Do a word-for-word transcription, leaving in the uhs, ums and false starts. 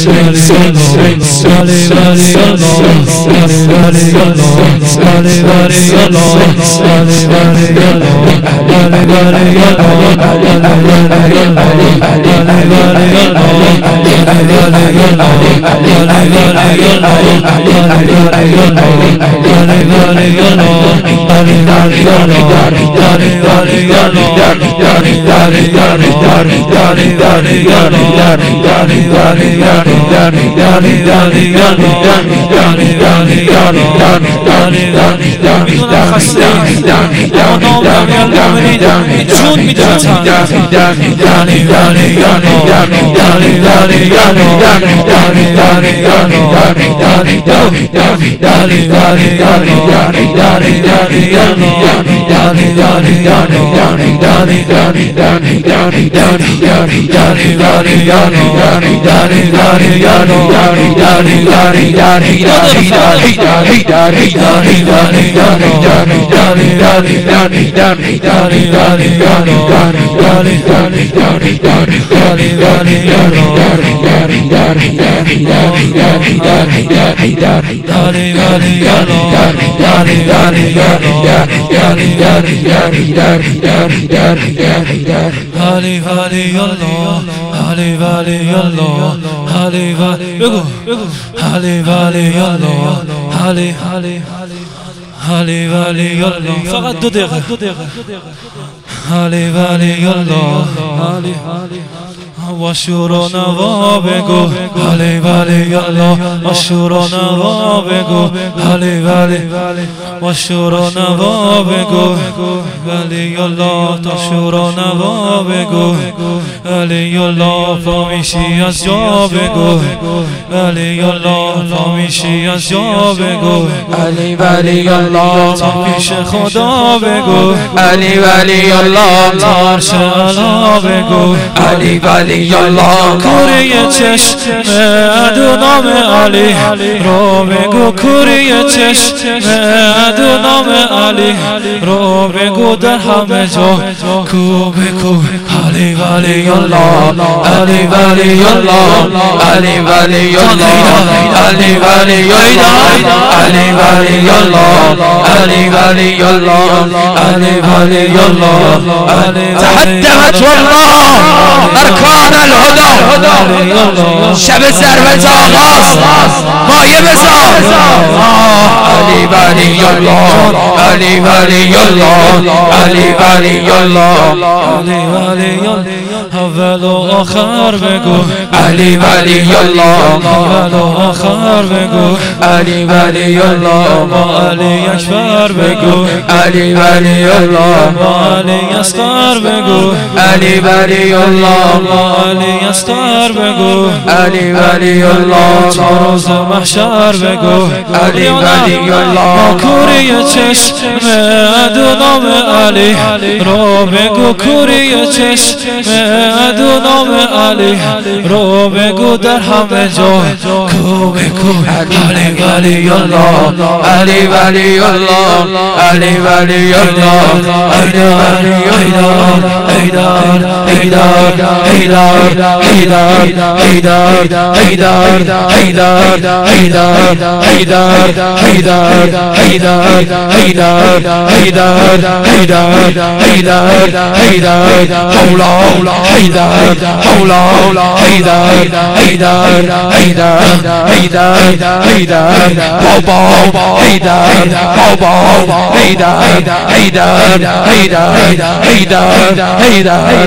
میدونم خسته اما نام امیرالمومنین جون میدونم فقط دو دقیقه حالی ولی الله و شور و نوا بگو حالی ولی الله و شور و نوا بگو حالی ولی و شور و نوا بگو ولی الله تا شور و نوا بگو ولی الله پا میشی از جا بگو ولی الله پا میشی از جا بگو علی ولی الله تا پیش خدا بگو علی ولی الله تارش علا بگو علی ولی الله کوری چشم ادو نام علی رو بگو کوری چشم ادو نام علی رو بگو در همه جا کو بگو علی ولی الله علی ولی الله علی ولی الله علی ولی الله علی ولی الله علی ولی الله علی ولی الله تحدمت والله ارکان الهدى شب ثروت آغاز مایه بزار علی ولی الله علی ولی الله علی ولی الله علی ولی اول و آخر بگو علی ولی الله اول و آخر بگو علی ولی الله با علی اکبر بگو علی ولی الله با علی اصغر بگو علی ولی الله با علی اصغر بگو علی ولی الله تا روز محشر بگو علی ولی الله کوری چشم ادو نام علی رو بگو کوری چشم ادو نام علی رو بگو در همه جا کو بگو علی ولی الله علی ولی الله علی ولی الله ایدار ایدار ایدار ایدار ایدار ایدار ایدار ایدار ایدار ایدار ایدار ایدار ایدار ایدار ایدار ایدار ایدار مولا ایدار مولا ایدار ایدار ایدار ایدار ایدار بابا ایدار بابا ایدار ایدار ایدار ایدار ایدار